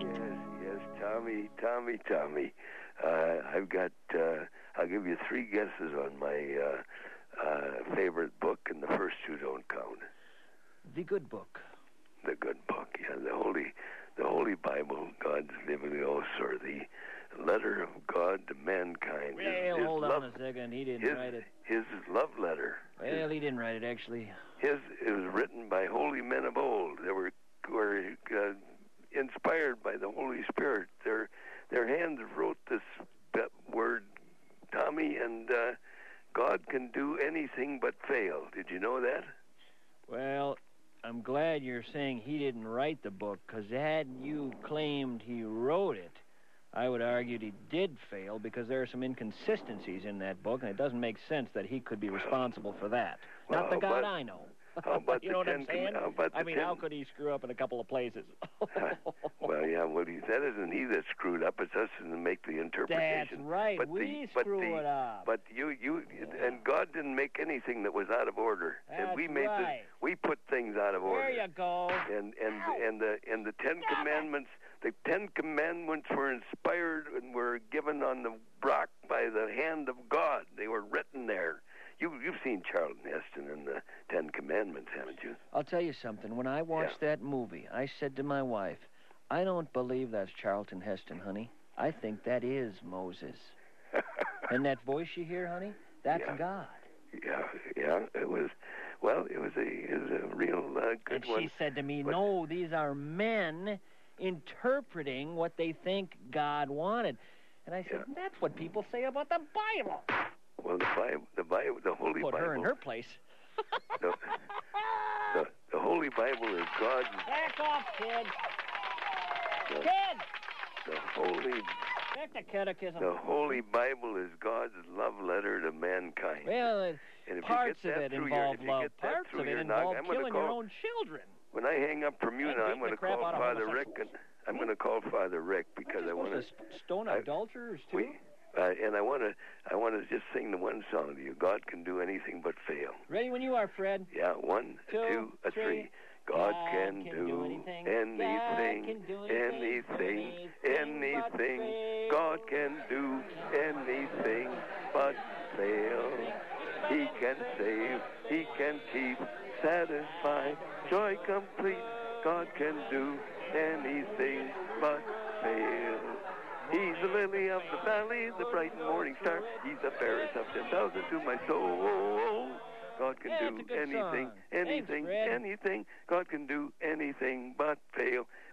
Yes, Tommy. I've got, I'll give you 3 guesses on my favorite book, and the first 2 don't count. The good book. The good book, yeah. The Holy Bible, God's living oaths, or the letter of God to mankind. Well, hold on a second. He didn't write it. His love letter. Well, he didn't write it, actually. It was written by holy men of old. They were inspired by the Holy Spirit. Their hands wrote this word, Tommy, and God can do anything but fail. Did you know that? Well, I'm glad you're saying he didn't write the book, because had you claimed he wrote it, I would argue he did fail, because there are some inconsistencies in that book, and it doesn't make sense that he could be responsible for that. Not the God I know. How about you know what I'm saying? How could he screw up in a couple of places? Well, yeah, that isn't he that screwed up. It's us that make the interpretation. That's right. We screw it up. But and God didn't make anything that was out of order. That's and we put things out of order. There you go. And the 10 Commandments. The 10 Commandments were inspired and were given on the rock by the hand of God. They were written there. You've seen Charlton Heston in the 10 Commandments, haven't you? I'll tell you something. When I watched that movie, I said to my wife, I don't believe that's Charlton Heston, honey. I think that is Moses. And that voice you hear, honey, that's God. Yeah. It was a real good one. And she said to me, no, these are men interpreting what they think God wanted. And I said, that's what people say about the Bible. Well, the Holy Bible. Put her in her place. The Holy Bible is God's... Back off, kid. Back to catechism. The Holy Bible is God's love letter to mankind. Well, parts of it involve love. Parts of it involve killing your own children. When I hang up from you now, I'm going to call Father Rick, I'm going to call Father Rick because I want to stone adulterers too. And I want to just sing the one song to you. God can do anything but fail. Ready when you are, Fred. Yeah, 1, 2, 3. God can do anything. God can do anything but fail. He can save. He can keep, satisfy, joy complete. God can do anything but fail. He's the lily of the valley, the bright and morning star. He's the fairest of 10,000 to my soul. God can do anything. God can do anything but fail.